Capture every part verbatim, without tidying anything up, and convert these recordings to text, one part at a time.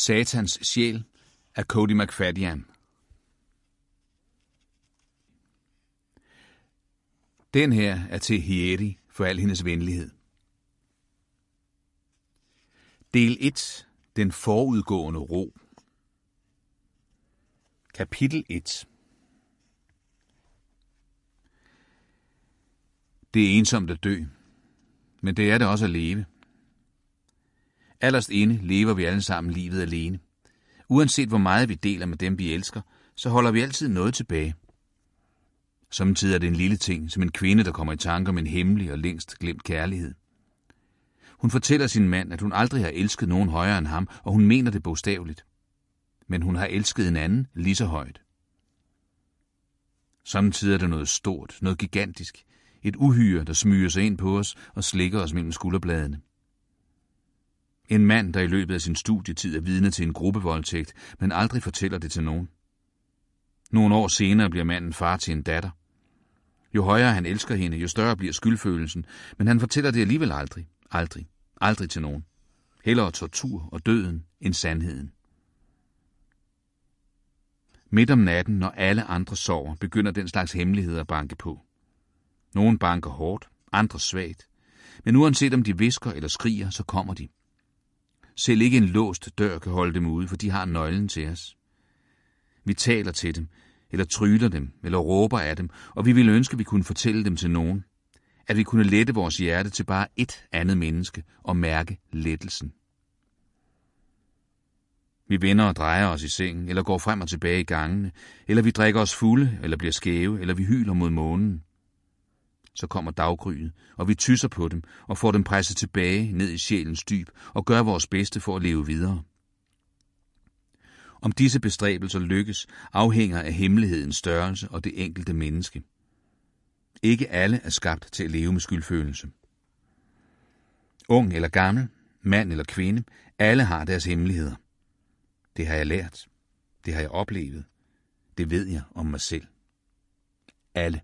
Satans sjæl af Cody McFadyen. Den her er til Hieri for al hendes venlighed. Del et. Den forudgående ro. Kapitel et. Det er ensomt at dø, men det er det også at leve. Allerst inde lever vi alle sammen livet alene. Uanset hvor meget vi deler med dem, vi elsker, så holder vi altid noget tilbage. Samtidig er det en lille ting, som en kvinde, der kommer i tanker om en hemmelig og længst glemt kærlighed. Hun fortæller sin mand, at hun aldrig har elsket nogen højere end ham, og hun mener det bogstaveligt. Men hun har elsket en anden lige så højt. Samtidig er det noget stort, noget gigantisk. Et uhyre, der smyger sig ind på os og slikker os mellem skulderbladene. En mand, der i løbet af sin studietid er vidne til en gruppevoldtægt, men aldrig fortæller det til nogen. Nogle år senere bliver manden far til en datter. Jo højere han elsker hende, jo større bliver skyldfølelsen, men han fortæller det alligevel aldrig, aldrig, aldrig til nogen. Hellere tortur og døden end sandheden. Midt om natten, når alle andre sover, begynder den slags hemmeligheder at banke på. Nogle banker hårdt, andre svagt, men uanset om de hvisker eller skriger, så kommer de. Selv ikke en låst dør kan holde dem ude, for de har nøglen til os. Vi taler til dem, eller tryller dem, eller råber af dem, og vi ville ønske, at vi kunne fortælle dem til nogen. At vi kunne lette vores hjerte til bare ét andet menneske og mærke lettelsen. Vi vender og drejer os i sengen, eller går frem og tilbage i gangene, eller vi drikker os fulde, eller bliver skæve, eller vi hyler mod månen. Så kommer daggryet, og vi tysser på dem og får dem presset tilbage ned i sjælens dyb og gør vores bedste for at leve videre. Om disse bestræbelser lykkes, afhænger af hemmelighedens størrelse og det enkelte menneske. Ikke alle er skabt til at leve med skyldfølelse. Ung eller gammel, mand eller kvinde, alle har deres hemmeligheder. Det har jeg lært. Det har jeg oplevet. Det ved jeg om mig selv. Alle.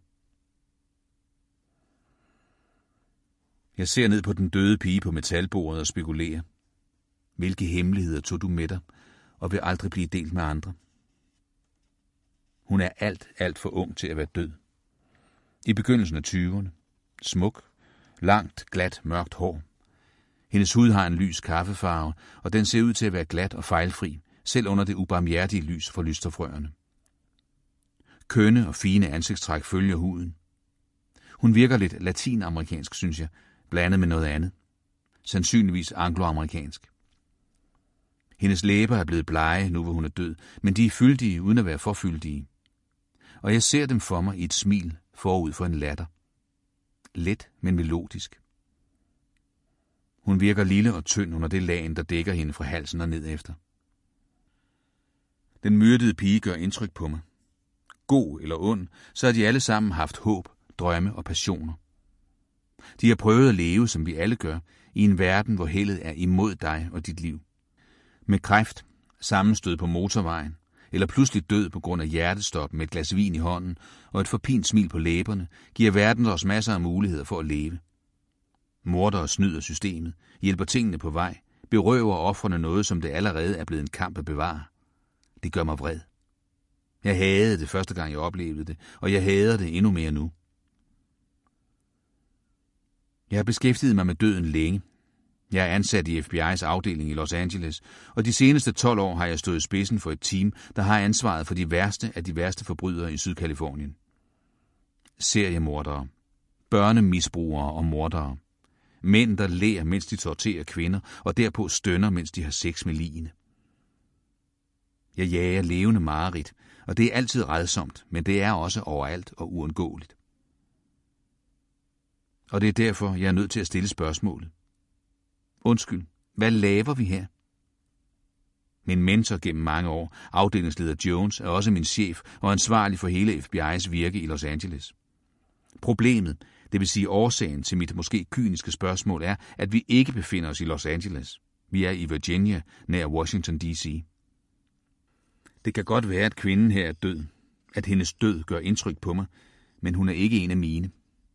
Jeg ser ned på den døde pige på metalbordet og spekulerer. Hvilke hemmeligheder tog du med dig, og vil aldrig blive delt med andre? Hun er alt, alt for ung til at være død. I begyndelsen af tyverne. Smuk, langt, glat, mørkt hår. Hendes hud har en lys kaffefarve, og den ser ud til at være glat og fejlfri, selv under det ubarmhjertige lys fra lysterfrøerne. Kønne og fine ansigtstræk følger huden. Hun virker lidt latinamerikansk, synes jeg, blandet med noget andet. Sandsynligvis angloamerikansk. Hendes læber er blevet blege, nu hvor hun er død, men de er fyldige, uden at være for fyldige. Og jeg ser dem for mig i et smil forud for en latter. Let, men melodisk. Hun virker lille og tynd under det lagen, der dækker hende fra halsen og ned efter. Den myrdede pige gør indtryk på mig. God eller ond, så har de alle sammen haft håb, drømme og passioner. De har prøvet at leve, som vi alle gør, i en verden, hvor heldet er imod dig og dit liv. Med kræft, sammenstød på motorvejen, eller pludselig død på grund af hjertestop med et glas vin i hånden og et forpint smil på læberne, giver verden os masser af muligheder for at leve. Morder og snyder systemet, hjælper tingene på vej, berøver ofrene noget, som det allerede er blevet en kamp at bevare. Det gør mig vred. Jeg hadede det første gang, jeg oplevede det, og jeg hader det endnu mere nu. Jeg har beskæftiget mig med døden længe. Jeg er ansat i F B I's afdeling i Los Angeles, og de seneste tolv år har jeg stået i spidsen for et team, der har ansvaret for de værste af de værste forbrydere i Sydkalifornien. Seriemordere, børnemisbrugere og mordere. Mænd, der ler, mens de torterer kvinder, og derpå stønner, mens de har sex med ligene. Jeg jager levende mareridt, og det er altid rædsomt, men det er også overalt og uundgåeligt. Og det er derfor, jeg er nødt til at stille spørgsmålet. Undskyld, hvad laver vi her? Min mentor gennem mange år, afdelingsleder Jones, er også min chef og ansvarlig for hele F B I's virke i Los Angeles. Problemet, det vil sige årsagen til mit måske kyniske spørgsmål, er, at vi ikke befinder os i Los Angeles. Vi er i Virginia, nær Washington D C. Det kan godt være, at kvinden her er død, at hendes død gør indtryk på mig, men hun er ikke en af mine.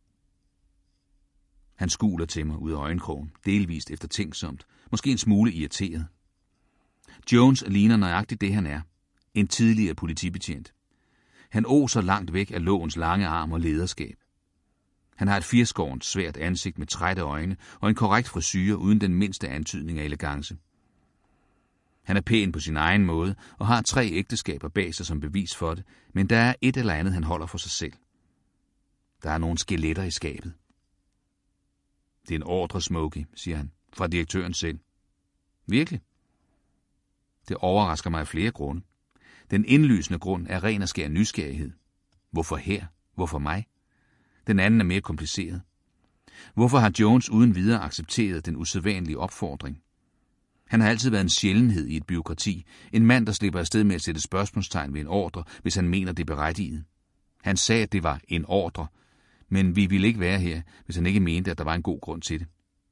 Han skuler til mig ud af øjenkrogen, delvist eftertænksomt, måske en smule irriteret. Jones ligner nøjagtigt det, han er. En tidligere politibetjent. Han oser langt væk af lovens lange arm og lederskab. Han har et firskårent, svært ansigt med trætte øjne og en korrekt frisyre uden den mindste antydning af elegance. Han er pæn på sin egen måde og har tre ægteskaber bag sig som bevis for det, men der er et eller andet, han holder for sig selv. Der er nogle skeletter i skabet. Det er en ordre, Smokey, siger han, fra direktøren selv. Virkelig? Det overrasker mig af flere grunde. Den indlysende grund er ren og skær nysgerrighed. Hvorfor her? Hvorfor mig? Den anden er mere kompliceret. Hvorfor har Jones uden videre accepteret den usædvanlige opfordring? Han har altid været en sjældenhed i et bureaukrati, en mand, der slipper afsted med at sætte spørgsmålstegn ved en ordre, hvis han mener det er berettiget. Han sagde, at det var en ordre, men vi ville ikke være her, hvis han ikke mente, at der var en god grund til det.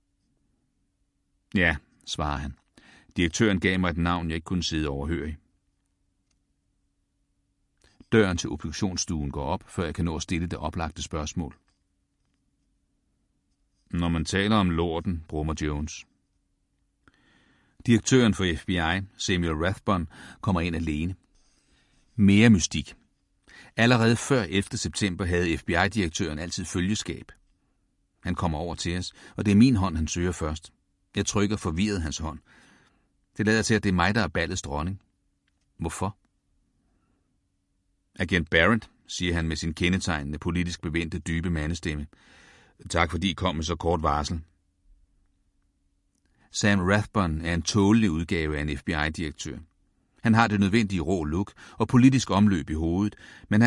Ja, svarer han. Direktøren gav mig et navn, jeg ikke kunne sidde overhørig. Døren til obduktionsstuen går op, før jeg kan nå at stille det oplagte spørgsmål. Når man taler om lorten, brummer Jones. Direktøren for F B I, Samuel Rathbone, kommer ind alene. Mere mystik. Allerede før ellevte september havde F B I-direktøren altid følgeskab. Han kommer over til os, og det er min hånd, han søger først. Jeg trykker forvirret hans hånd. Det lader til, at det er mig, der er ballets dronning. Hvorfor? Agent Barrett, siger han med sin kendetegnende, politisk bevendte, dybe mandestemme. Tak fordi I kom med så kort varsel. Sam Rathbone er en tålelig udgave af en F B I-direktør. Han har det nødvendige rå look og politisk omløb i hovedet, men